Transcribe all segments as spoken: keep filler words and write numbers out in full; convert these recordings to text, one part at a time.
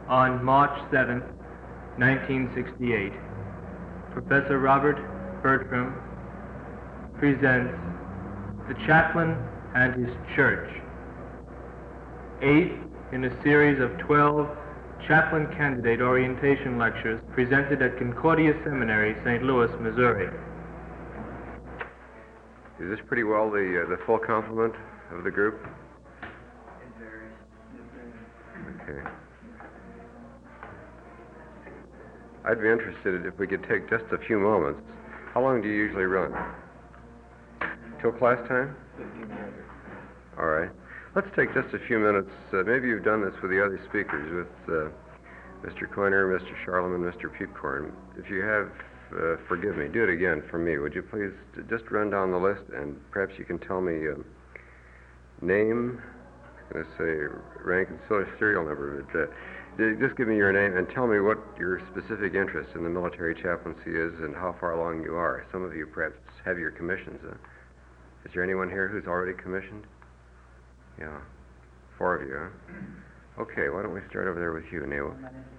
On March seventh, nineteen sixty-eight, Professor Robert Bertram presents The Chaplain and His Church, eighth in a series of twelve chaplain candidate orientation lectures presented at Concordia Seminary, Saint Louis, Missouri. Is this pretty well the uh, the full complement of the group? It varies. Okay. I'd be interested if we could take just a few moments. How long do you usually run? Till class time? fifteen minutes. All right. Let's take just a few minutes. Uh, maybe you've done this with the other speakers, with uh, Mister Coiner, Mister Charlemagne, Mister Peepcorn. If you have, uh, forgive me, do it again for me. Would you please just run down the list, and perhaps you can tell me uh, name, I'm going to say rank and social serial number, but uh, just give me your name and tell me what your specific interest in the military chaplaincy is and how far along you are. Some of you perhaps have your commissions. Uh, is there anyone here who's already commissioned? Yeah, four of you, huh? Okay, why don't we start over there with you, Neil?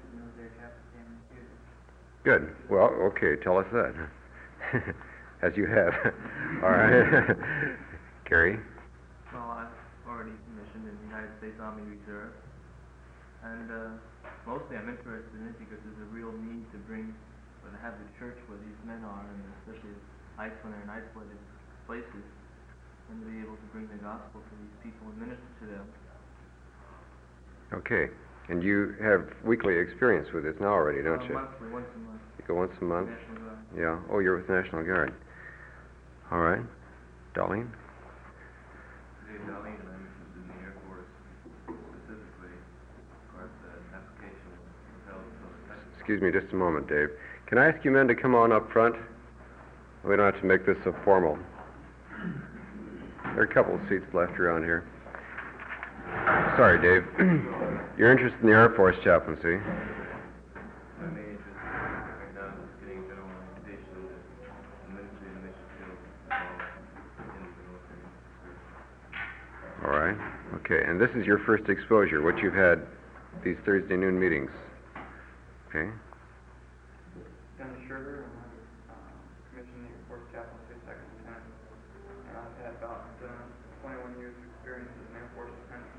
Good. Well, okay, tell us that. As you have. All right. Gary? Well, I've already commissioned in the United States Army Reserve, and uh, mostly I'm interested in it because there's a real need to bring, or to have the church where these men are, and especially ice when they're in isolated places, and to be able to bring the gospel to these people and minister to them. Okay. And you have weekly experience with this now already, don't uh, you? Monthly, once a month. You go once a month? National Guard. Yeah. Oh, you're with National Guard. All right. Darlene? Dave Darlene, and I'm interested in the Air Force specifically. Of course, the application was held until the second. Excuse me just a moment, Dave. Can I ask you men to come on up front? We don't have to make this so formal. There are a couple of seats left around here. Sorry, Dave. You're interested in the Air Force chaplaincy. My main interest right now is getting general orientation in ministry and mission field as well in the military service. All right. Okay, and this is your first exposure, what you've had these Thursday noon meetings. Okay. Dennis Schroeder, and I'm uh, commissioned in the Air Force chaplaincy, second lieutenant, and I've had about uh, twenty-one years of experience as an Air Force lieutenant.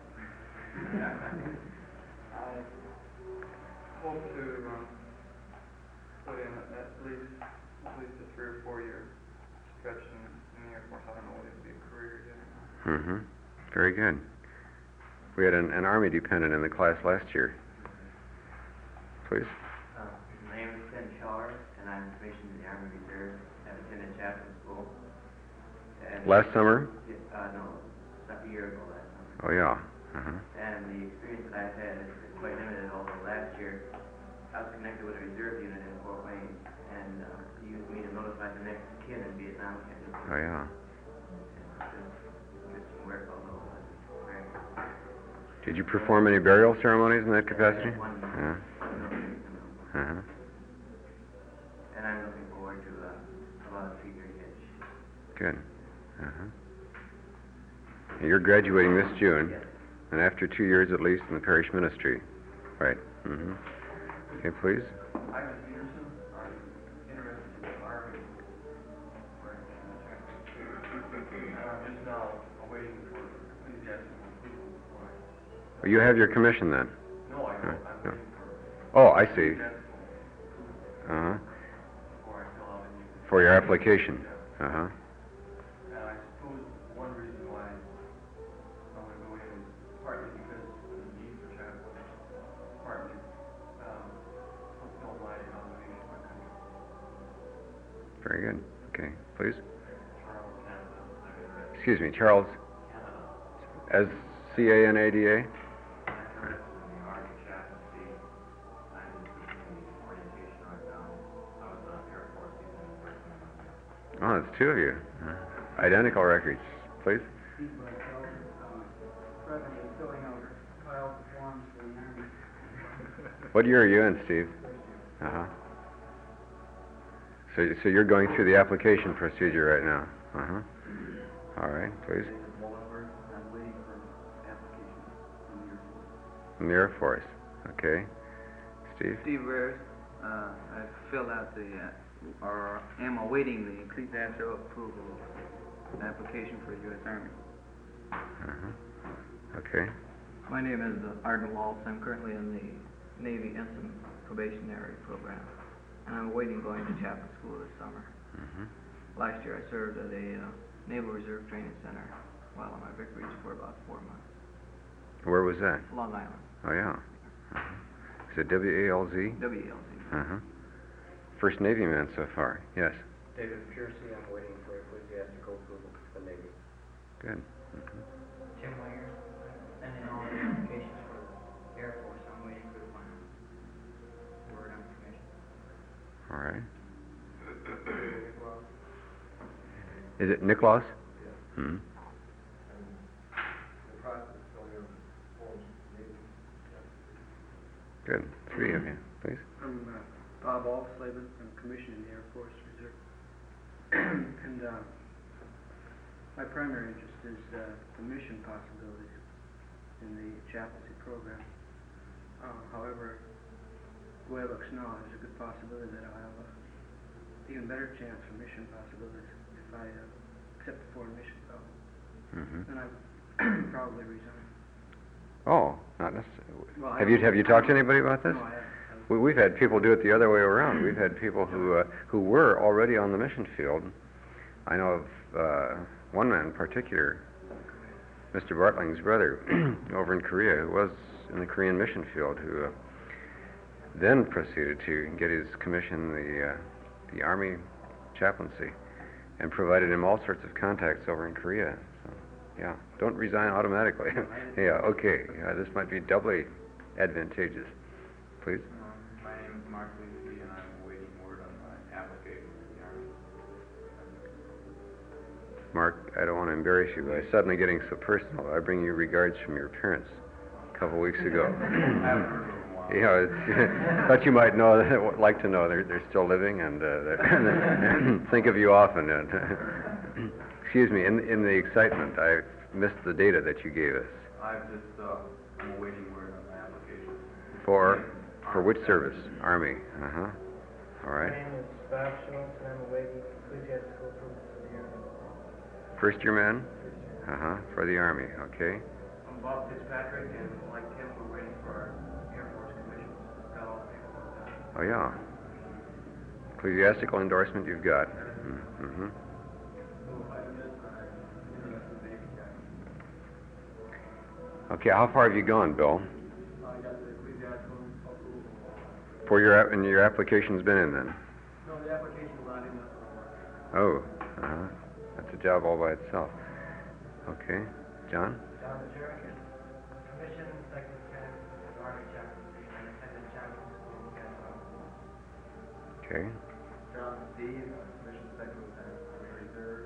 I hope to um, put in at least at least a three or four year stretch in, in the Air Force. I don't know whether it'll be a career yet or not. Mm-hmm. Very good. We had an, an Army dependent in the class last year. Please. Uh, my name is Ken Schauer, and I'm commissioned in the Army Reserve. I've attended chaplain school. And Last summer? Uh, no, about a year ago last summer. Oh, yeah. Uh-huh. And the experience that I've had is quite limited, although last year I was connected with a reserve unit in Fort Wayne, and uh, he used me to notify the next of kin in Vietnam. Oh, yeah. Interesting work, although it was very Did you perform any burial ceremonies in that capacity? One, Yeah. one, Uh-huh. and I'm looking forward to uh, a lot of figure hitch. Good. Uh-huh. You're graduating this June, Yes. and after two years at least in the parish ministry. Right. Mm-hmm. Okay, please. I'm Peterson. I'm interested in the Army. And I'm just now awaiting for ecclesiastical approval before I... Oh, you have your commission then? No, I Huh, don't. I'm no. waiting for Oh, I see. ecclesiastical Uh-huh. before I fill out any... For your application. Uh-huh. And I suppose one reason why I want to go in is partly because of the need for chaplains, partly um, fulfill my obligation to my country. Very good. Okay, please. Charles Canada. I'm interested Excuse me, Charles. Canada. As C A N A D A? I'm interested in the Army chaplaincy. I'm interested in the orientation right now. I was on Air Force even in the first one. Oh, it's two of you. Uh, identical records, please. Steve Bartel, um, presently filling out Kyle's forms for the Army. What year are you in, Steve? Uh-huh. So, so you're going through the application procedure right now? Uh-huh. All right, please. Wallenberg, I'm waiting for application from the Air Force. From the Air Force. Okay. Steve? Steve Reyes, uh, I filled out the, uh, or am awaiting the ecclesiastical approval application for the U S Army. Uh-huh. Okay. My name is uh, Arden Waltz. I'm currently in the Navy Ensign probationary program, and I'm awaiting going to chaplain school this summer. Mm-hmm. Last year I served at a uh, Naval Reserve Training Center while on my Vic Reach for about four months. Where was that? Long Island, Oh, yeah. Uh-huh. Is it W A L Z? W E L Z. Uh-huh. First Navy man so far. Yes. David Piercy, I'm waiting for ecclesiastical approval for the Navy. Good. Mm-hmm. Jim Wingers, and then all the applications for the Air Force, I'm waiting for the final word on commission. All right. Is it Nicholas? Yes. Hmm. The process is filling out forms for the Navy. Good. Three of you, please. I'm uh, Bob Alfslavin, I'm commissioned in the Air Force Reserve. and uh, my primary interest is uh, the mission possibilities in the chaplaincy program. Uh, however, the way it looks now, there's a good possibility that I'll have a even better chance for mission possibilities if I uh, accept the foreign mission fellow. Mm-hmm. Then I probably resign. Oh, not necessarily. Well, I Have you don't- have you talked to anybody about this? No, I haven't. We, we've had people do it the other way around. We've had people who uh, who were already on the mission field. I know of uh, one man in particular, Mister Bartling's brother, over in Korea, who was in the Korean mission field, who uh, then proceeded to get his commission in the uh, the Army chaplaincy, and provided him all sorts of contacts over in Korea. So, yeah, don't resign automatically. Yeah, okay. Yeah, this might be doubly advantageous. Please. Um, my name is Mark Lewinsky, and I'm awaiting word on my application for the Army. Mark, I don't want to embarrass you by suddenly getting so personal. I bring you regards from your parents a couple weeks ago. I haven't heard of them in a while. You know, it's, thought you might know, like to know they're they're still living and uh, they think of you often. And excuse me, in in the excitement, I missed the data that you gave us. I've just, uh, I'm awaiting word on my application. For for which service? Army. Uh huh. All right. My name is Bob Schultz, and I'm awaiting ecclesiastical approval for the Army. First year man. Uh huh. For the Army. Okay. I'm Bob Fitzpatrick, and like Tim, we're waiting for our Air Force commissions. Got all the paperwork done. Oh yeah. Ecclesiastical endorsement you've got. Mm-hmm. Okay, how far have you gone, Bill? I got the ecclesiastical approval. For your app- and your application's been in then? No, the application's not in that. Oh, uh-huh. That's a job all by itself. Okay, John? John Jernigan, commission, second lieutenant, Army chaplaincy, and attended chaplain school in Canada. Okay. John Steve, Commission Second Lieutenant, Army Reserve.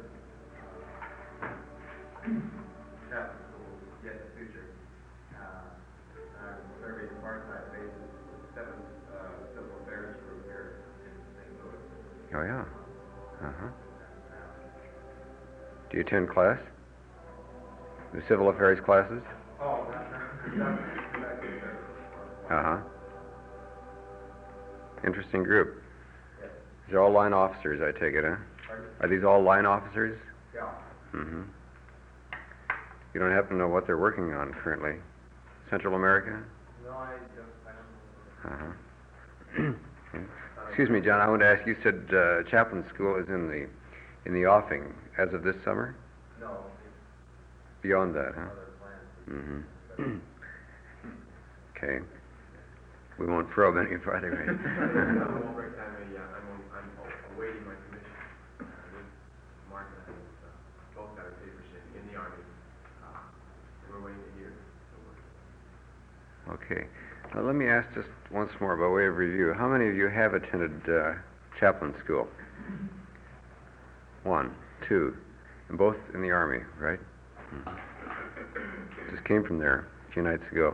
Chaplain school, yet in the future. Uh, I'm serving part-time basis with the seventh uh, Civil Affairs Group here in Saint Louis. Oh, yeah. Uh-huh. Do you attend class? The civil affairs classes? Oh, not, not, not, not good service. Uh-huh. Interesting group. Yes. These are all line officers, I take it, huh? Pardon? Are these all line officers? Yeah. Mm-hmm. You don't happen to know what they're working on currently? Central America? No, I don't, I don't know. Uh-huh. Okay. Excuse me, John, I want to ask, you said uh, chaplain school is in the in the offing as of this summer? No, it's Beyond that, huh? other plans. Mm-hmm. Okay. We won't probe any further. I won't break time any, uh, I'm, I'm awaiting my commission. Uh, with Mark and I, uh, both got our papers in, in the Army. Uh, we're waiting to hear, so we're. Okay. Now, let me ask just once more by way of review. How many of you have attended uh, chaplain school? One, two, and both in the Army, right? Mhm. Just came from there a few nights ago.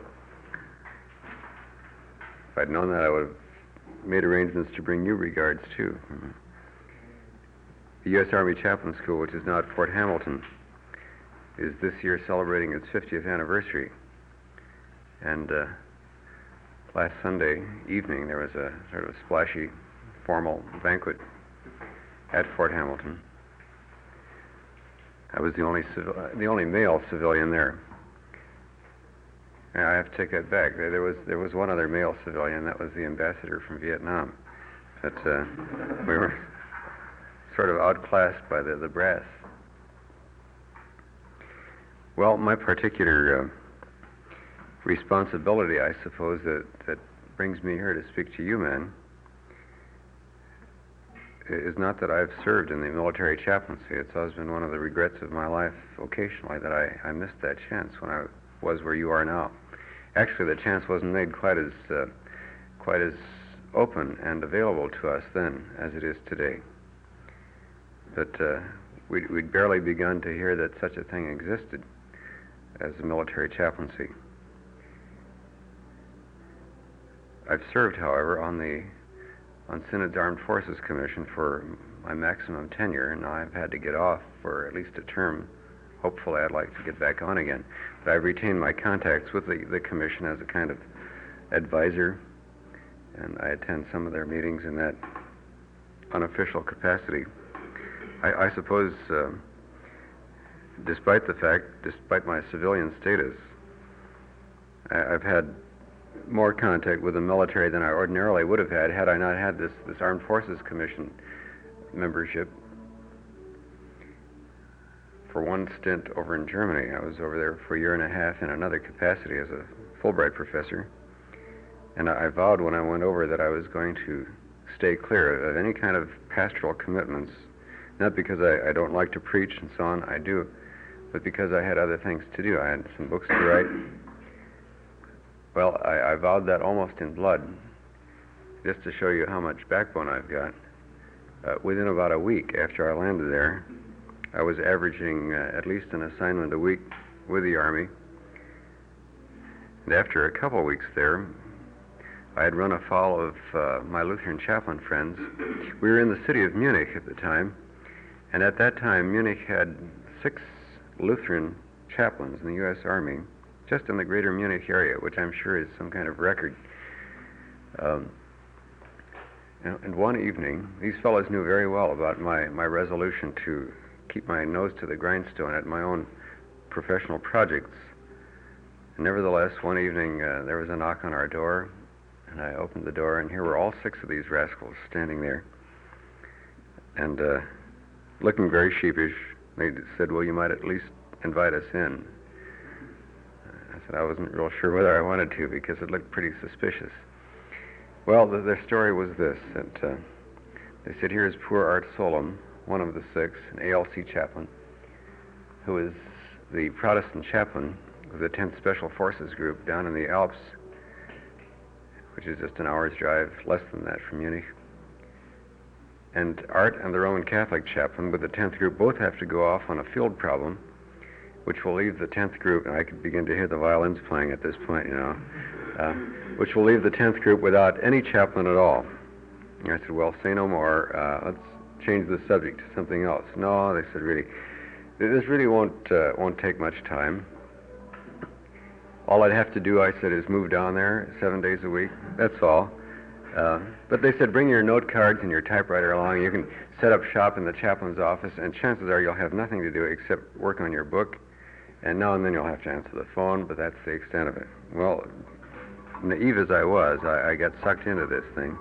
If I'd known that, I would have made arrangements to bring you regards, too. Mhm. The U S Army Chaplain School, which is now at Fort Hamilton, is this year celebrating its fiftieth anniversary. And uh, last Sunday evening there was a sort of splashy, formal banquet at Fort Hamilton. I was the only civil, the only male civilian there. And I have to take that back. There, there was there was one other male civilian. That was the ambassador from Vietnam. But uh, we were sort of outclassed by the, the brass. Well, my particular uh, responsibility, I suppose, that, that brings me here to speak to you men is not that I've served in the military chaplaincy. It's always been one of the regrets of my life occasionally that I, I missed that chance when I was where you are now. Actually, the chance wasn't made quite as uh, quite as open and available to us then as it is today. But uh, we'd, we'd barely begun to hear that such a thing existed as a military chaplaincy. I've served, however, on the on Synod's Armed Forces Commission for my maximum tenure, and now I've had to get off for at least a term. Hopefully I'd like to get back on again. But I've retained my contacts with the, the commission as a kind of advisor, and I attend some of their meetings in that unofficial capacity. I, I suppose, uh, despite the fact, despite my civilian status, I, I've had more contact with the military than I ordinarily would have had had I not had this, this Armed Forces Commission membership. For one stint over in Germany, I was over there for a year and a half in another capacity as a Fulbright professor, and I, I vowed when I went over that I was going to stay clear of any kind of pastoral commitments, not because I, I don't like to preach and so on, I do, but because I had other things to do. I had some books to write. Well, I, I vowed that almost in blood, just to show you how much backbone I've got. Uh, within about a week after I landed there, I was averaging uh, at least an assignment a week with the Army. And after a couple of weeks there, I had run afoul of uh, my Lutheran chaplain friends. We were in the city of Munich at the time, and at that time Munich had six Lutheran chaplains in the U S Army, just in the greater Munich area, which I'm sure is some kind of record. Um, and, and one evening, these fellows knew very well about my, my resolution to keep my nose to the grindstone at my own professional projects. And nevertheless, one evening uh, there was a knock on our door, and I opened the door, and here were all six of these rascals standing there. And uh, looking very sheepish, they said, well, you might at least invite us in. I said I wasn't real sure whether I wanted to because it looked pretty suspicious. Well, the, their story was this, that uh, they said, here's poor Art Solom, one of the six, an A L C chaplain, who is the Protestant chaplain of the tenth Special Forces Group down in the Alps, which is just an hour's drive, less than that, from Munich. And Art and the Roman Catholic chaplain with the tenth group both have to go off on a field problem, which will leave the tenth group, and I could begin to hear the violins playing at this point, you know, uh, which will leave the tenth group without any chaplain at all. And I said, well, say no more. Uh, let's change the subject to something else. No, they said, really, this really won't uh, won't take much time. All I'd have to do, I said, is move down there seven days a week. That's all. Uh, but they said, bring your note cards and your typewriter along. You can set up shop in the chaplain's office, and chances are you'll have nothing to do except work on your book. And now and then you'll have to answer the phone, but that's the extent of it. Well, naive as I was, I, I got sucked into this thing.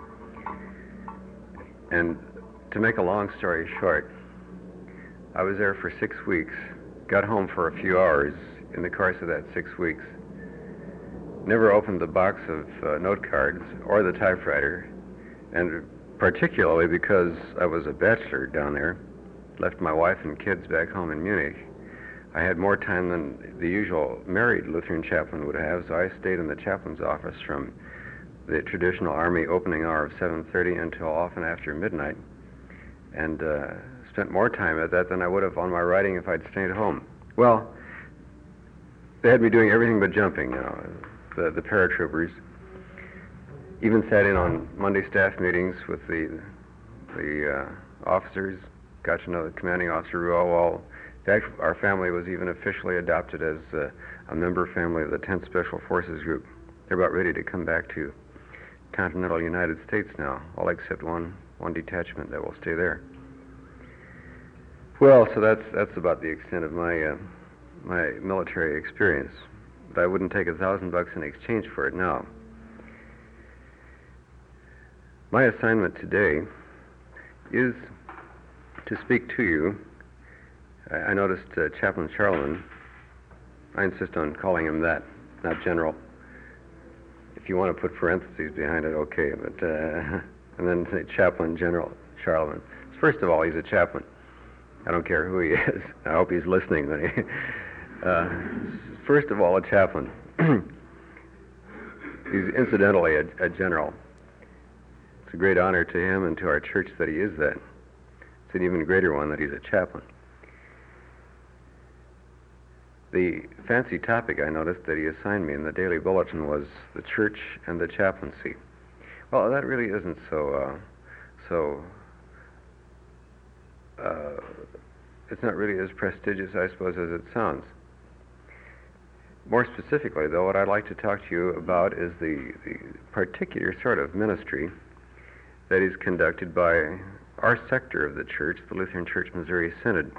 And to make a long story short, I was there for six weeks, got home for a few hours in the course of that six weeks, never opened the box of uh, note cards or the typewriter, and particularly because I was a bachelor down there, left my wife and kids back home in Munich, I had more time than the usual married Lutheran chaplain would have, so I stayed in the chaplain's office from the traditional Army opening hour of seven thirty until often after midnight, and uh, spent more time at that than I would have on my writing if I'd stayed home. Well, they had me doing everything but jumping, you know, the, the paratroopers. Even sat in on Monday staff meetings with the, the uh, officers, got to know the commanding officer real well. In fact, our family was even officially adopted as uh, a member family of the tenth Special Forces Group they're about ready to come back to continental United States now, all except one one detachment that will stay there. Well, so that's that's about the extent of my uh, my military experience. But I wouldn't take a thousand bucks in exchange for it now. My assignment today is to speak to you. I, I noticed uh, Chaplain Charlman. I insist on calling him that, not General. If you want to put parentheses behind it, okay. But uh, and then say Chaplain General Charlman. First of all, he's a chaplain. I don't care who he is. I hope he's listening. When he, uh, first of all, a chaplain. He's incidentally a, a general. It's a great honor to him and to our church that he is that. It's an even greater one that he's a chaplain. The fancy topic I noticed that he assigned me in the daily bulletin was the church and the chaplaincy. Well, that really isn't so, uh, so, uh, it's not really as prestigious, I suppose, as it sounds. More specifically, though, what I'd like to talk to you about is the, the particular sort of ministry that is conducted by our sector of the church, the Lutheran Church Missouri Synod,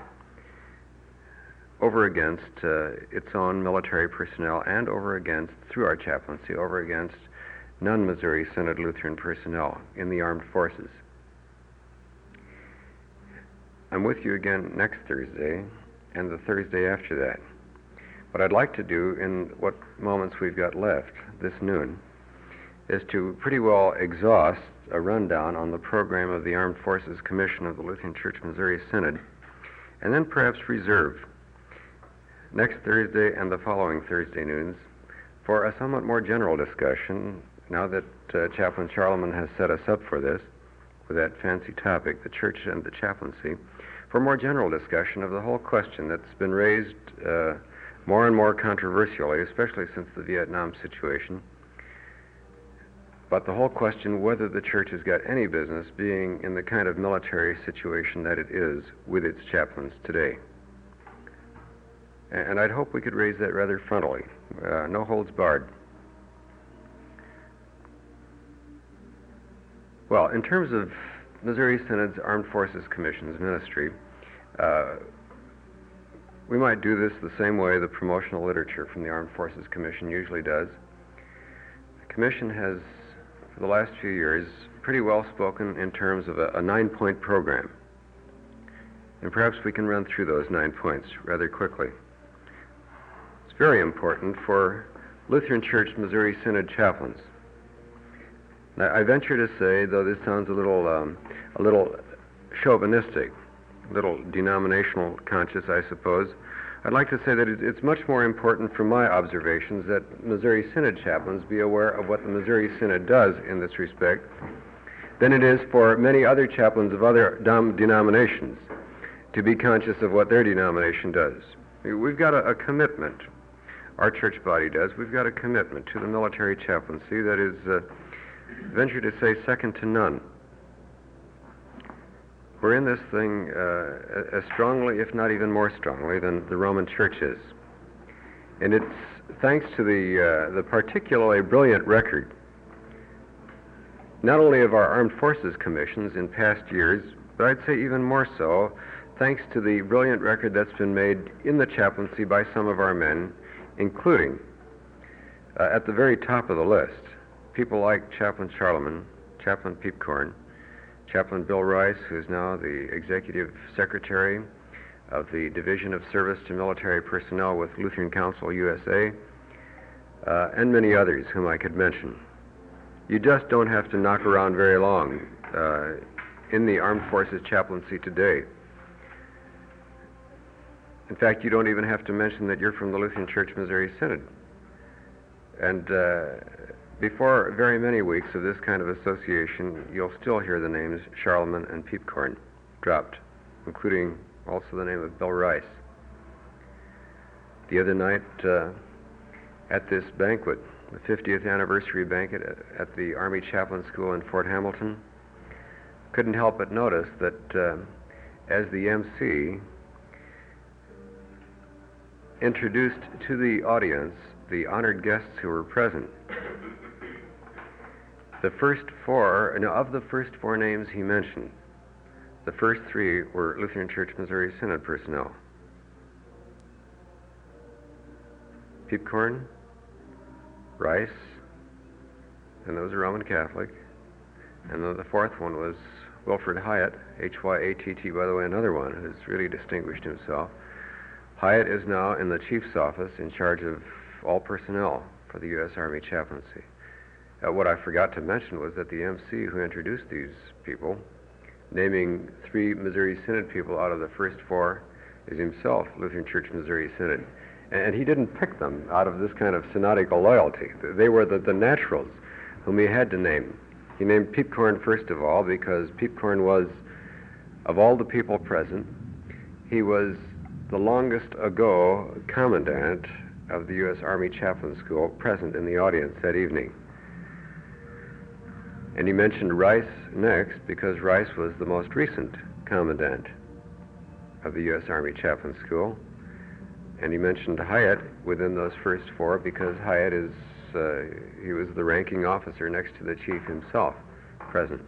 over against uh, its own military personnel and over against, through our chaplaincy, over against non-Missouri Synod Lutheran personnel in the armed forces. I'm with you again next Thursday and the Thursday after that. What I'd like to do in what moments we've got left this noon is to pretty well exhaust a rundown on the program of the Armed Forces Commission of the Lutheran Church Missouri Synod, and then perhaps reserve next Thursday and the following Thursday noons for a somewhat more general discussion, now that uh, Chaplain Charlman has set us up for this, with that fancy topic, the church and the chaplaincy, for more general discussion of the whole question that's been raised uh, more and more controversially, especially since the Vietnam situation, but the whole question whether the church has got any business being in the kind of military situation that it is with its chaplains today. And I'd hope we could raise that rather frontally, uh, no holds barred. Well, in terms of Missouri Synod's Armed Forces Commission's ministry, uh, we might do this the same way the promotional literature from the Armed Forces Commission usually does. The Commission has, for the last few years, pretty well spoken in terms of a, a nine-point program. And perhaps we can run through those nine points rather quickly. It's very important for Lutheran Church Missouri Synod chaplains. Now, I venture to say, though this sounds a little, um, a little chauvinistic, a little denominational conscious, I suppose, I'd like to say that it, it's much more important from my observations that Missouri Synod chaplains be aware of what the Missouri Synod does in this respect than it is for many other chaplains of other dom- denominations to be conscious of what their denomination does. We've got a, a commitment, our church body does, we've got a commitment to the military chaplaincy that is, uh, venture to say, second to none. We're in this thing uh, as strongly, if not even more strongly, than the Roman Church is. And it's thanks to the, uh, the particularly brilliant record, not only of our armed forces commissions in past years, but I'd say even more so, thanks to the brilliant record that's been made in the chaplaincy by some of our men, including, uh, at the very top of the list, people like Chaplain Charlman, Chaplain Peepcorn, Chaplain Bill Rice, who's now the Executive Secretary of the Division of Service to Military Personnel with Lutheran Council U S A, uh, and many others whom I could mention. You just don't have to knock around very long uh, in the Armed Forces chaplaincy today. In fact, you don't even have to mention that you're from the Lutheran Church Missouri Synod. And uh, before very many weeks of this kind of association, you'll still hear the names Charlman and Peepcorn dropped, including also the name of Bill Rice. The other night, uh, at this banquet, the fiftieth anniversary banquet at, at the Army Chaplain School in Fort Hamilton, couldn't help but notice that uh, as the M C introduced to the audience the honored guests who were present. The first four, no, of the first four names he mentioned, the first three were Lutheran Church Missouri Synod personnel. Peepcorn, Rice, and those are Roman Catholic. And then the fourth one was Wilfred Hyatt, H Y A T T, by the way, another one who's really distinguished himself. Hyatt is now in the Chief's office in charge of all personnel for the U S Army chaplaincy. Uh, what I forgot to mention was that the M C who introduced these people, naming three Missouri Synod people out of the first four, is himself Lutheran Church Missouri Synod. And he didn't pick them out of this kind of synodical loyalty. They were the, the naturals whom he had to name. He named Peepcorn first of all because Peepcorn was, of all the people present, he was the longest ago commandant of the U S Army Chaplain School present in the audience that evening. And he mentioned Rice next because Rice was the most recent commandant of the U S Army Chaplain School. And he mentioned Hyatt within those first four because Hyatt is, uh, he was the ranking officer next to the chief himself present.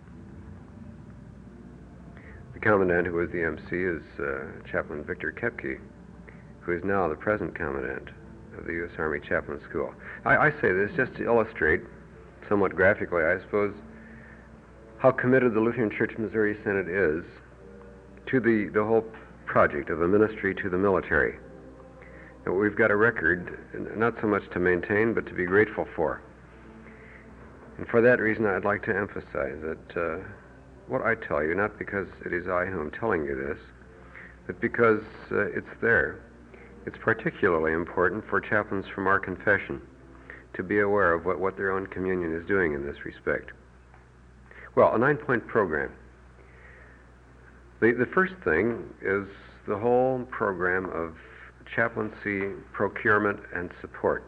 The commandant who was the M C is uh, Chaplain Victor Kepke, who is now the present commandant of the U S Army Chaplain School. I, I say this just to illustrate, somewhat graphically, I suppose, how committed the Lutheran Church Missouri Synod is to the, the whole project of a ministry to the military. And we've got a record, not so much to maintain, but to be grateful for. And for that reason, I'd like to emphasize that uh, what I tell you, not because it is I who am telling you this, but because uh, it's there. It's particularly important for chaplains from our confession to be aware of what, what their own communion is doing in this respect. Well, a nine-point program. The, the first thing is the whole program of chaplaincy, procurement, and support.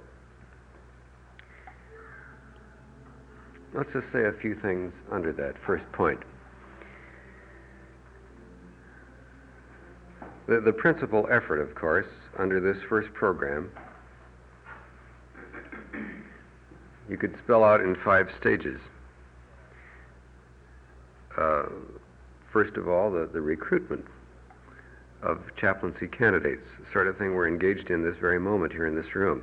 Let's just say a few things under that first point. The, the principal effort, of course, under this first program, you could spell out in five stages. Uh, first of all, the, the recruitment of chaplaincy candidates, the sort of thing we're engaged in this very moment here in this room.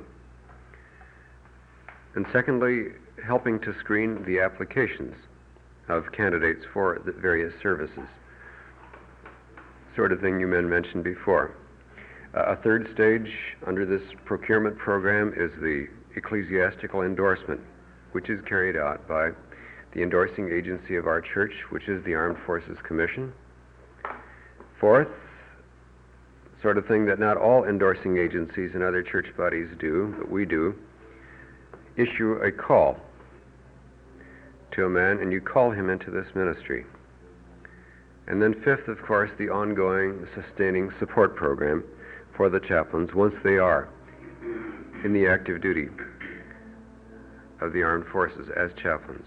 And secondly, helping to screen the applications of candidates for the various services, sort of thing you men mentioned before. Uh, a third stage under this procurement program is the ecclesiastical endorsement, which is carried out by the endorsing agency of our church, which is the Armed Forces Commission. Fourth, sort of thing that not all endorsing agencies and other church bodies do, but we do, issue a call to a man, and you call him into this ministry. And then fifth, of course, the ongoing sustaining support program for the chaplains once they are in the active duty of the armed forces as chaplains.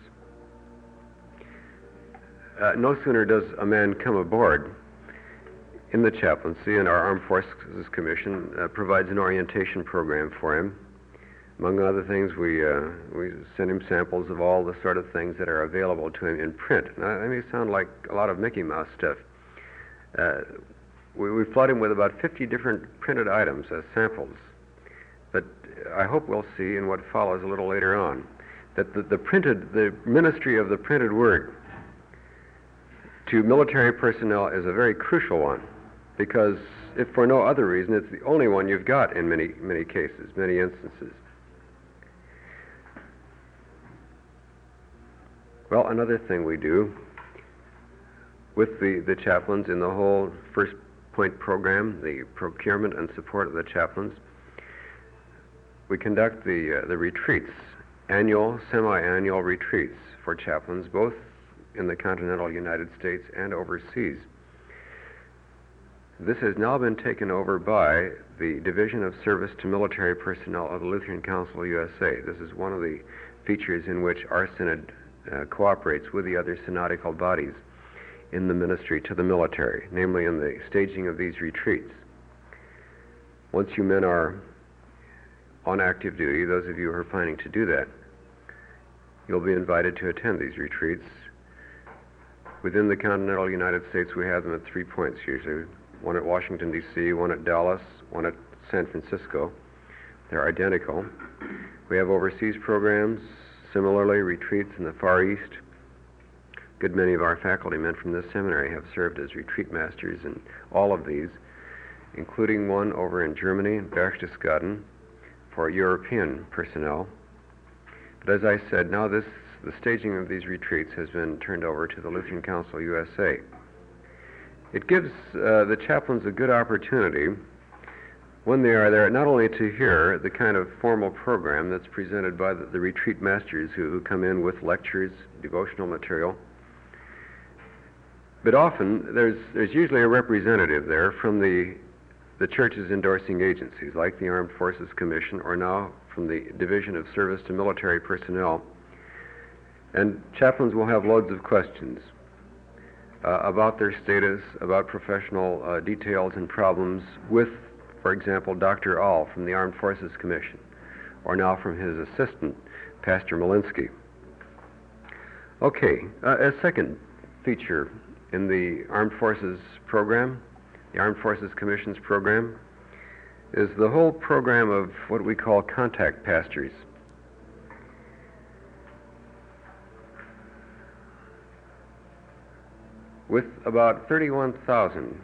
Uh, no sooner does a man come aboard in the chaplaincy, and our Armed Forces Commission uh, provides an orientation program for him. Among other things, we uh, we send him samples of all the sort of things that are available to him in print. Now, that may sound like a lot of Mickey Mouse stuff. Uh, we, we flood him with about fifty different printed items as samples. But I hope we'll see in what follows a little later on that the, the printed, the ministry of the printed word to military personnel is a very crucial one, because if for no other reason, it's the only one you've got in many, many cases, many instances. Well, another thing we do with the, the chaplains in the whole first point program, the procurement and support of the chaplains, we conduct the, uh, the retreats, annual, semi-annual retreats for chaplains, both in the continental United States and overseas. This has now been taken over by the Division of Service to Military Personnel of the Lutheran Council U S A. This is one of the features in which our synod uh, cooperates with the other synodical bodies in the ministry to the military, namely in the staging of these retreats. Once you men are on active duty, those of you who are planning to do that, you'll be invited to attend these retreats. Within the continental United States, we have them at three points usually. One at Washington, D C, one at Dallas, one at San Francisco. They're identical. We have overseas programs, similarly, retreats in the Far East. A good many of our faculty men from this seminary have served as retreat masters in all of these, including one over in Germany, in Berchtesgaden, for European personnel. But as I said, now this, the staging of these retreats has been turned over to the Lutheran Council U S A. It gives uh, the chaplains a good opportunity when they are there not only to hear the kind of formal program that's presented by the, the retreat masters who, who come in with lectures, devotional material, but often there's, there's usually a representative there from the, the church's endorsing agencies, like the Armed Forces Commission, or now from the Division of Service to Military Personnel. And chaplains will have loads of questions uh, about their status, about professional uh, details and problems with, for example, Doctor Ahl from the Armed Forces Commission, or now from his assistant, Pastor Malinsky. Okay, uh, a second feature in the Armed Forces program, the Armed Forces Commission's program, is the whole program of what we call contact pastors. With about thirty-one thousand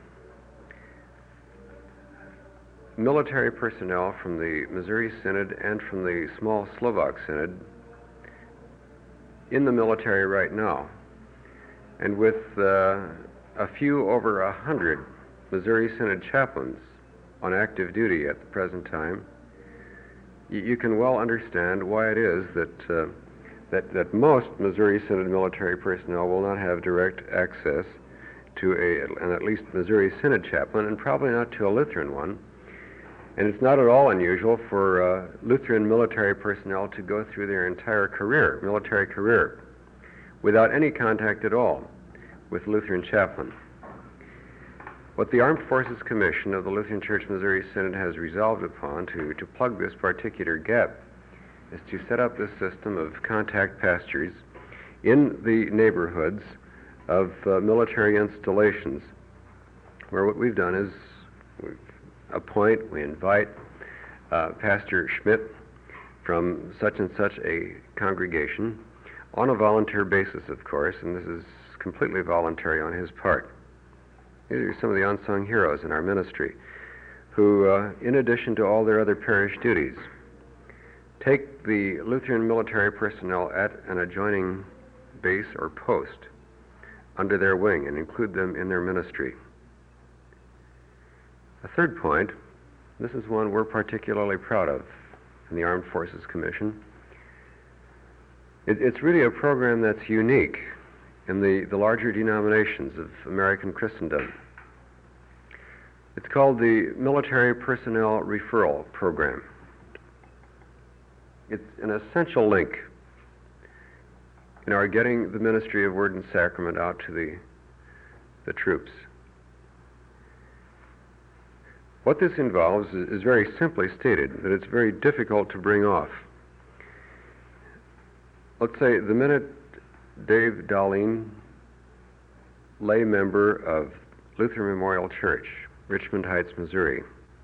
military personnel from the Missouri Synod and from the small Slovak Synod in the military right now, and with uh, a few over a hundred Missouri Synod chaplains on active duty at the present time, y you can well understand why it is that, uh, that, that most Missouri Synod military personnel will not have direct access to a, an at least Missouri Synod chaplain, and probably not to a Lutheran one. And it's not at all unusual for uh, Lutheran military personnel to go through their entire career, military career, without any contact at all with Lutheran chaplain. What the Armed Forces Commission of the Lutheran Church Missouri Synod has resolved upon to, to plug this particular gap is to set up this system of contact pastors in the neighborhoods of uh, military installations, where what we've done is we appoint, we invite uh, Pastor Schmidt from such and such a congregation on a volunteer basis, of course, and this is completely voluntary on his part. These are some of the unsung heroes in our ministry who, uh, in addition to all their other parish duties, take the Lutheran military personnel at an adjoining base or post under their wing and include them in their ministry. A third point, this is one we're particularly proud of in the Armed Forces Commission. It, it's really a program that's unique in the, the larger denominations of American Christendom. It's called the Military Personnel Referral Program. It's an essential link in our getting the ministry of Word and Sacrament out to the, the troops. What this involves is, is very simply stated, that it's very difficult to bring off. Let's say the minute Dave Darlene, lay member of Lutheran Memorial Church, Richmond Heights, Missouri,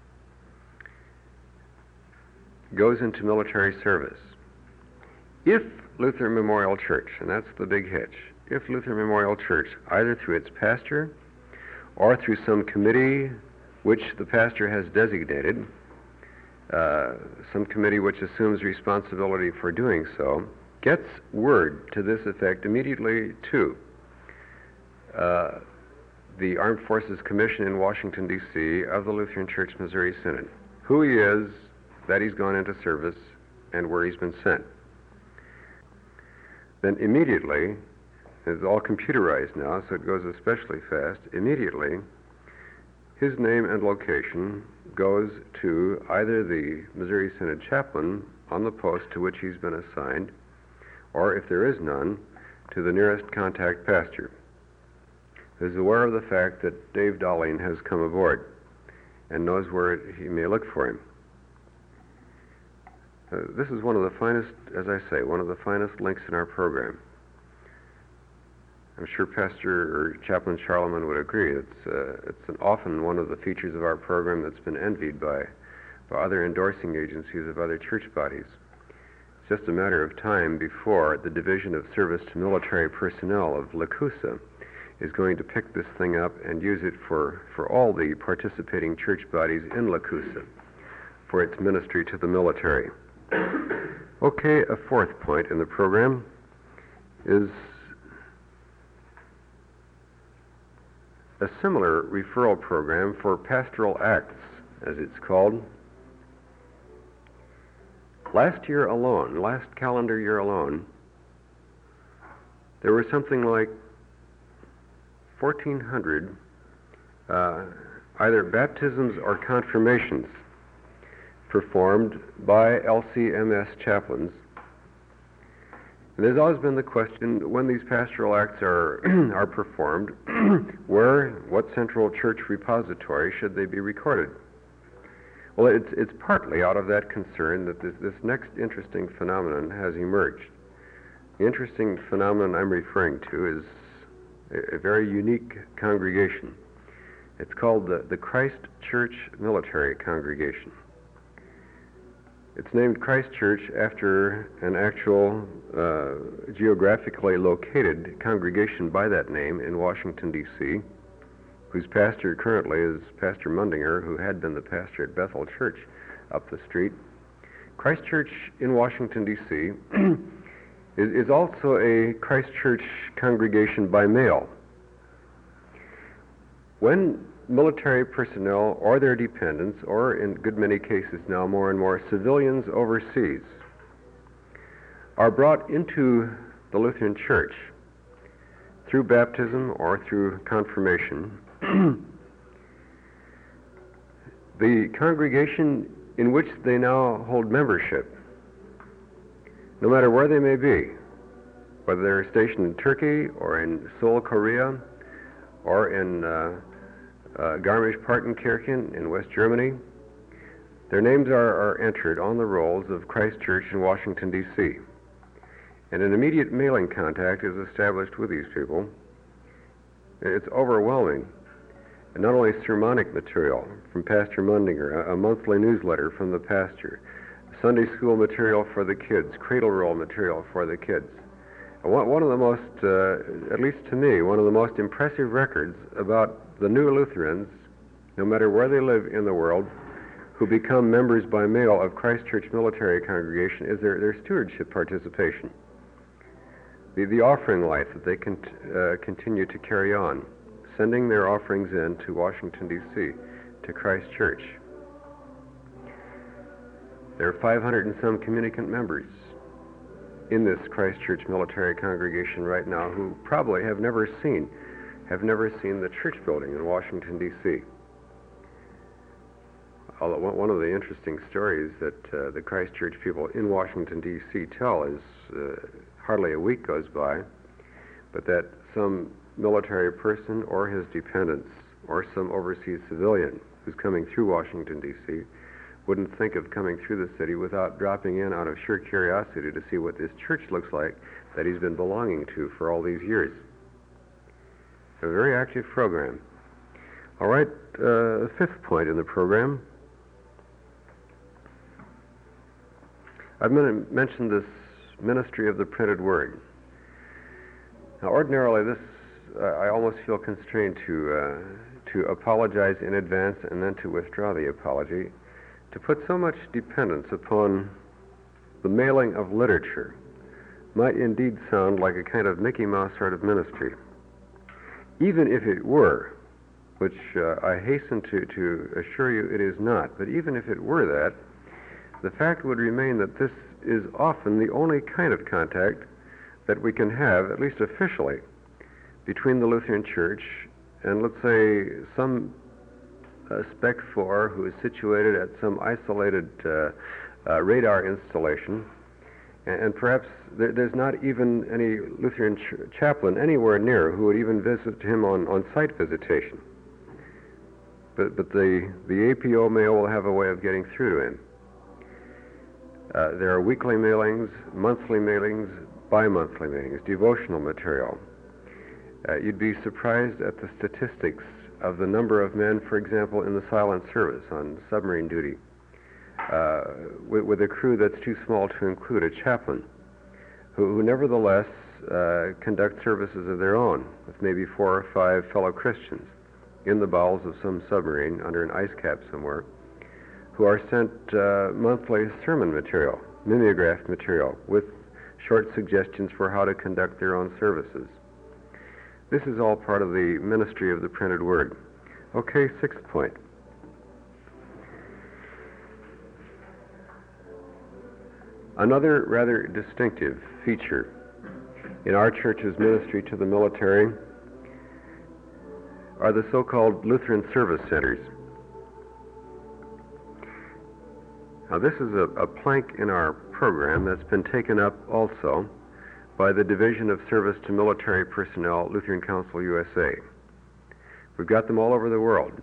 goes into military service, if Lutheran Memorial Church, and that's the big hitch, if Lutheran Memorial Church, either through its pastor or through some committee which the pastor has designated, uh, some committee which assumes responsibility for doing so, gets word to this effect immediately to uh, the Armed Forces Commission in Washington, D C of the Lutheran Church Missouri Synod, who he is, that he's gone into service, and where he's been sent. Then immediately, it's all computerized now, so it goes especially fast, immediately his name and location goes to either the Missouri Synod chaplain on the post to which he's been assigned, or if there is none, to the nearest contact pastor, who is aware of the fact that Dave Darlene has come aboard and knows where he may look for him. Uh, this is one of the finest, as I say, one of the finest links in our program. I'm sure Pastor or Chaplain Charlemagne would agree. It's uh, it's an, often one of the features of our program that's been envied by, by other endorsing agencies of other church bodies. It's just a matter of time before the Division of Service to Military Personnel of LACUSA is going to pick this thing up and use it for, for all the participating church bodies in LACUSA for its ministry to the military. Okay, a fourth point in the program is a similar referral program for pastoral acts, as it's called. Last year alone, last calendar year alone, there were something like fourteen hundred uh, either baptisms or confirmations performed by L C M S chaplains. And there's always been the question, when these pastoral acts are are performed, where, what central church repository should they be recorded? Well, it's it's partly out of that concern that this, this next interesting phenomenon has emerged. The interesting phenomenon I'm referring to is a, a very unique congregation. It's called the, the Christ Church Military Congregation. It's named Christ Church after an actual uh, geographically located congregation by that name in Washington, D C, whose pastor currently is Pastor Mundinger, who had been the pastor at Bethel Church up the street. Christ Church in Washington, D C is, is also a Christ Church congregation by mail. When military personnel or their dependents, or in a good many cases now more and more civilians overseas, are brought into the Lutheran Church through baptism or through confirmation, the congregation in which they now hold membership, no matter where they may be, whether they're stationed in Turkey or in Seoul, Korea, or in uh, uh, Garmisch-Partenkirchen in West Germany, their names are, are entered on the rolls of Christ Church in Washington, D C, and an immediate mailing contact is established with these people. It's overwhelming, and not only sermonic material from Pastor Mundinger, a, a monthly newsletter from the pastor, Sunday school material for the kids, cradle roll material for the kids. And one, one of the most, uh, at least to me, one of the most impressive records about the new Lutherans, no matter where they live in the world, who become members by mail of Christ Church Military Congregation is their, their stewardship participation. The, the offering life that they can uh, continue to carry on, sending their offerings in to Washington, D C, to Christ Church. There are five hundred and some communicant members in this Christ Church Military Congregation right now who probably have never seen, have never seen the church building in Washington, D C. Although one of the interesting stories that uh, the Christ Church people in Washington, D C tell is uh, hardly a week goes by, but that some military person or his dependents or some overseas civilian who's coming through Washington, D C wouldn't think of coming through the city without dropping in out of sheer curiosity to see what this church looks like that he's been belonging to for all these years. A very active program. All right, uh, fifth point in the program. I've men- mentioned this ministry of the printed word. Now, ordinarily, this uh, I almost feel constrained to uh, to apologize in advance and then to withdraw the apology. To put so much dependence upon the mailing of literature might indeed sound like a kind of Mickey Mouse sort of ministry. Even if it were, which uh, I hasten to, to assure you it is not, but even if it were that, the fact would remain that this is often the only kind of contact that we can have, at least officially, between the Lutheran Church and, let's say, some uh, Spec four who is situated at some isolated uh, uh, radar installation, and, and perhaps there, there's not even any Lutheran ch- chaplain anywhere near who would even visit him on, on site visitation. But, but the, the A P O mail will have a way of getting through to him. Uh, there are weekly mailings, monthly mailings, bi-monthly mailings, devotional material. Uh, you'd be surprised at the statistics of the number of men, for example, in the silent service on submarine duty, uh, with, with a crew that's too small to include a chaplain, who, who nevertheless uh, conduct services of their own with maybe four or five fellow Christians in the bowels of some submarine under an ice cap somewhere, who are sent uh, monthly sermon material, mimeographed material, with short suggestions for how to conduct their own services. This is all part of the ministry of the printed word. Okay, sixth point. Another rather distinctive feature in our church's ministry to the military are the so-called Lutheran Service Centers. Now, this is a, a plank in our program that's been taken up also by the Division of Service to Military Personnel, Lutheran Council U S A. We've got them all over the world.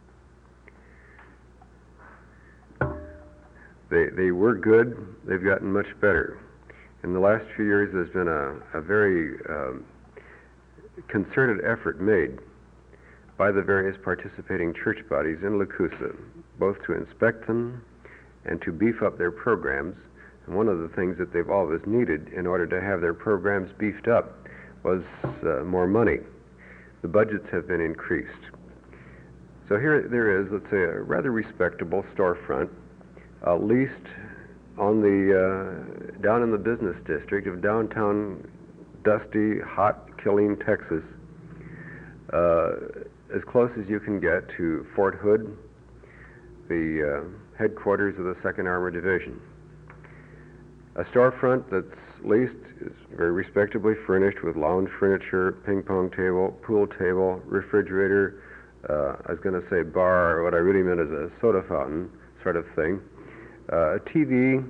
They, they were good. They've gotten much better. In the last few years, there's been a, a very um, concerted effort made by the various participating church bodies in Lukusa, both to inspect them and to beef up their programs. And one of the things that they've always needed in order to have their programs beefed up was uh, more money. The budgets have been increased. So here there is, let's say, a rather respectable storefront, uh, leased on the, uh, down in the business district of downtown, dusty, hot, killing Texas, uh, as close as you can get to Fort Hood, the uh, headquarters of the second Armored Division. A storefront that's leased is very respectably furnished with lounge furniture, ping pong table, pool table, refrigerator, uh, I was going to say bar, or what I really meant is a soda fountain sort of thing, uh, a T V,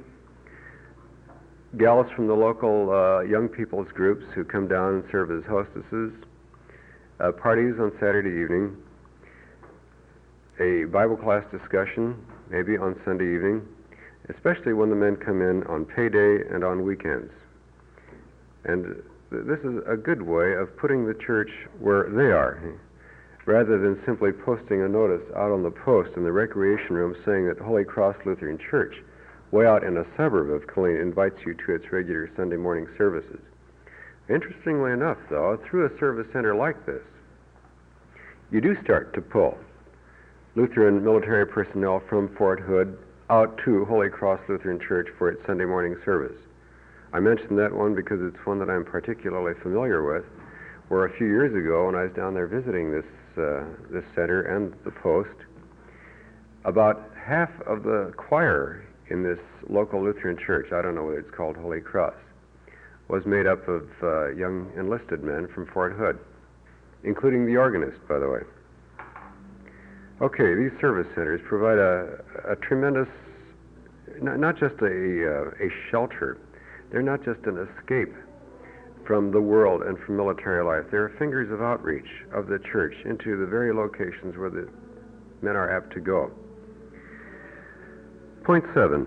gals from the local uh, young people's groups who come down and serve as hostesses, uh, parties on Saturday evening, a Bible class discussion, maybe on Sunday evening, especially when the men come in on payday and on weekends. And th- this is a good way of putting the church where they are, rather than simply posting a notice out on the post in the recreation room saying that Holy Cross Lutheran Church, way out in a suburb of Killeen, invites you to its regular Sunday morning services. Interestingly enough, though, through a service center like this, you do start to pull Lutheran military personnel from Fort Hood out to Holy Cross Lutheran Church for its Sunday morning service. I mentioned that one because it's one that I'm particularly familiar with, where a few years ago when I was down there visiting this, uh, this center and the post, about half of the choir in this local Lutheran church, I don't know whether it's called Holy Cross, was made up of uh, young enlisted men from Fort Hood, including the organist, by the way. Okay, these service centers provide a, a tremendous, not, not just a, uh, a shelter, they're not just an escape from the world and from military life. They're fingers of outreach of the church into the very locations where the men are apt to go. Point seven.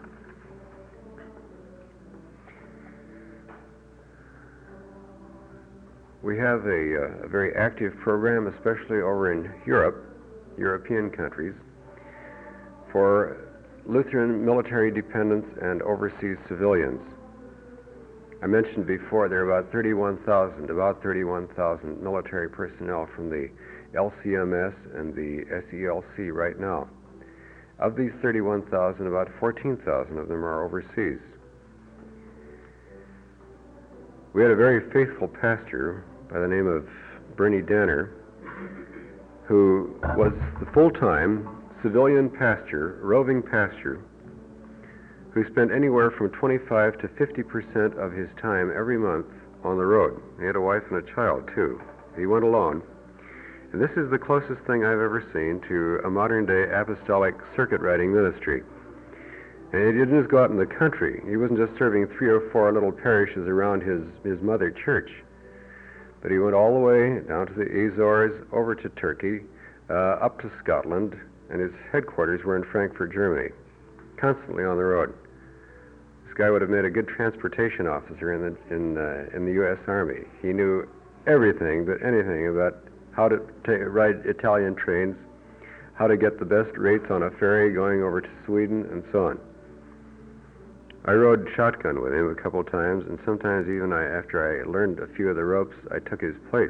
We have a, uh, a very active program, especially over in Europe, European countries, for Lutheran military dependents and overseas civilians. I mentioned before there are about thirty-one thousand, about thirty-one thousand military personnel from the L C M S and the S E L C right now. Of these thirty-one thousand, about fourteen thousand of them are overseas. We had a very faithful pastor by the name of Bernie Danner, who was the full-time civilian pastor, roving pastor, who spent anywhere from twenty-five to fifty percent of his time every month on the road. He had a wife and a child, too. He went alone. And this is the closest thing I've ever seen to a modern-day apostolic circuit-riding ministry. And he didn't just go out in the country. He wasn't just serving three or four little parishes around his, his mother church. But he went all the way down to the Azores, over to Turkey, uh, up to Scotland, and his headquarters were in Frankfurt, Germany, constantly on the road. guy would have made a good transportation officer in the in uh, in the U S Army. He knew everything but anything about how to ta- ride Italian trains, how to get the best rates on a ferry going over to Sweden, and so on. I rode shotgun with him a couple of times, and sometimes even I, after I learned a few of the ropes, I took his place,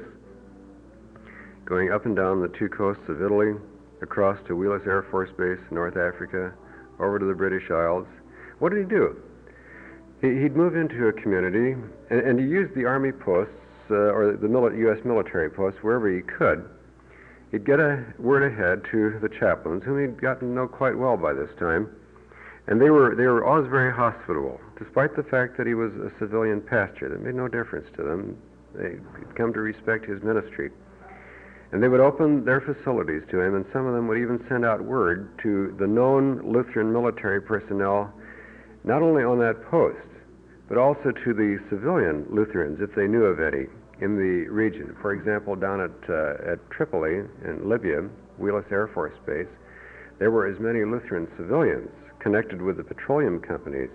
going up and down the two coasts of Italy, across to Wheelus Air Force Base, North Africa, over to the British Isles. What did he do? He, he'd move into a community, and, and he used the Army posts, uh, or the mili- U S military posts, wherever he could. He'd get a word ahead to the chaplains, whom he'd gotten to know quite well by this time, and they were they were always very hospitable, despite the fact that he was a civilian pastor. That made no difference to them. They'd come to respect his ministry. And they would open their facilities to him, and some of them would even send out word to the known Lutheran military personnel, not only on that post, but also to the civilian Lutherans, if they knew of any, in the region. For example, down at, uh, at Tripoli in Libya, Wheelus Air Force Base, there were as many Lutheran civilians connected with the petroleum companies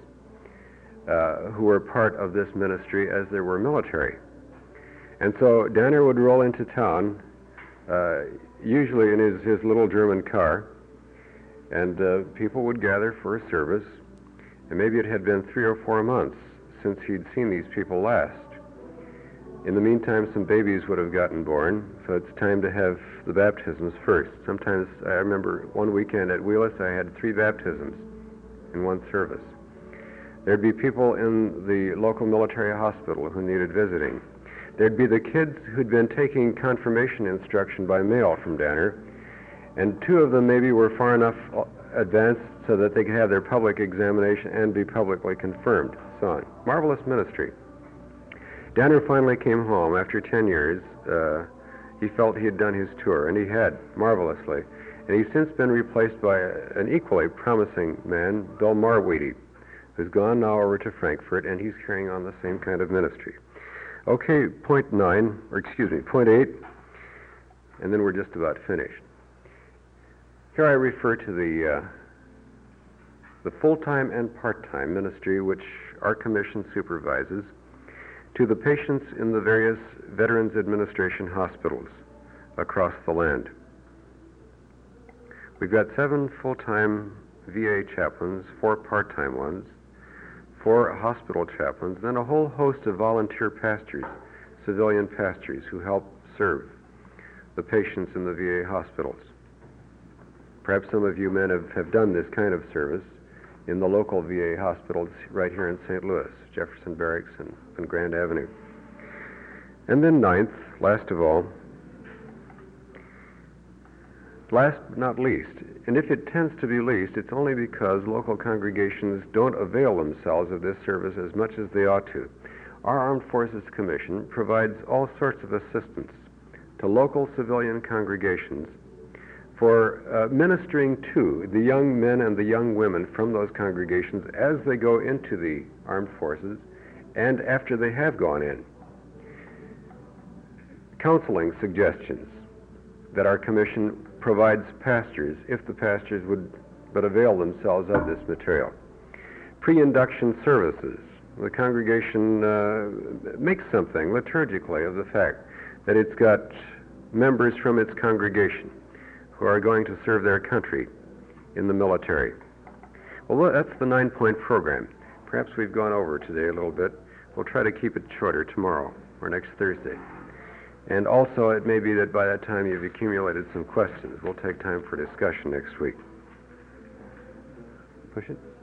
uh, who were part of this ministry as there were military. And so Danner would roll into town, uh, usually in his, his little German car, and uh, people would gather for a service, and maybe it had been three or four months since he'd seen these people last. In the meantime, some babies would have gotten born, so it's time to have the baptisms first. Sometimes, I remember one weekend at Wheelus, I had three baptisms in one service. There'd be people in the local military hospital who needed visiting. There'd be the kids who'd been taking confirmation instruction by mail from Danner, and two of them maybe were far enough advanced so that they could have their public examination and be publicly confirmed, so on. Marvelous ministry. Danner finally came home after ten years. Uh, he felt he had done his tour, and he had, marvelously. And he's since been replaced by a, an equally promising man, Bill Marweedy, who's gone now over to Frankfurt, and he's carrying on the same kind of ministry. Okay, point nine, or excuse me, point eight, and then we're just about finished. Here I refer to the, uh, the full-time and part-time ministry which our commission supervises, to the patients in the various Veterans Administration hospitals across the land. We've got seven full-time V A chaplains, four part-time ones, four hospital chaplains, and then a whole host of volunteer pastors, civilian pastors, who help serve the patients in the V A hospitals. Perhaps some of you men have, have done this kind of service in the local V A hospitals right here in Saint Louis, Jefferson Barracks and, and Grand Avenue. And then ninth, last of all, last but not least, and if it tends to be least, it's only because local congregations don't avail themselves of this service as much as they ought to. Our Armed Forces Commission provides all sorts of assistance to local civilian congregations for uh, ministering to the young men and the young women from those congregations as they go into the armed forces and after they have gone in. Counseling suggestions that our commission provides pastors, if the pastors would but avail themselves of this material. Pre-induction services. The congregation uh, makes something liturgically of the fact that it's got members from its congregation who are going to serve their country in the military. Well, that's the nine-point program. Perhaps we've gone over today a little bit. We'll try to keep it shorter tomorrow or next Thursday. And also, it may be that by that time you've accumulated some questions. We'll take time for discussion next week. Push it.